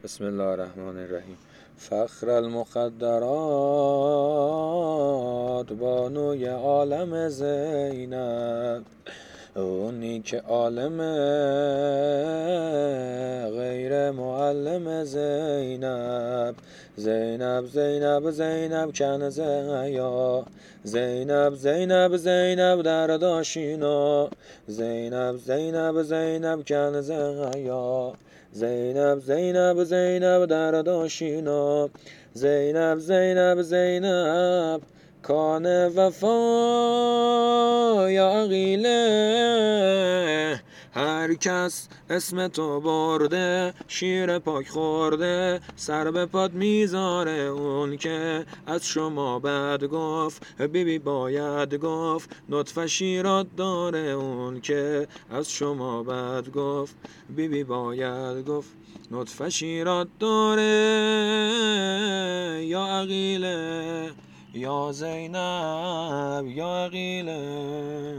بسم الله الرحمن الرحیم. فخر المخدرات بانوی عالم زینب، اونی که عالم غیر معلم زینب. زینب زینب زینب کنز حیا، زینب زینب زینب در داشینا. زینب زینب زینب کنز حیا، زینب زینب زینب در داشینا. زینب زینب زینب کان وفا یا عقیله. هر کس اسم تو برده شیر پاک خورده، سر به پاد میذاره اون که از شما بد گفت. بیبی باید گفت نطفه شیرات داره اون که از شما بد گفت. بیبی باید گفت نطفه شیرات داره. یا عقیله یا زینب یا عقیله.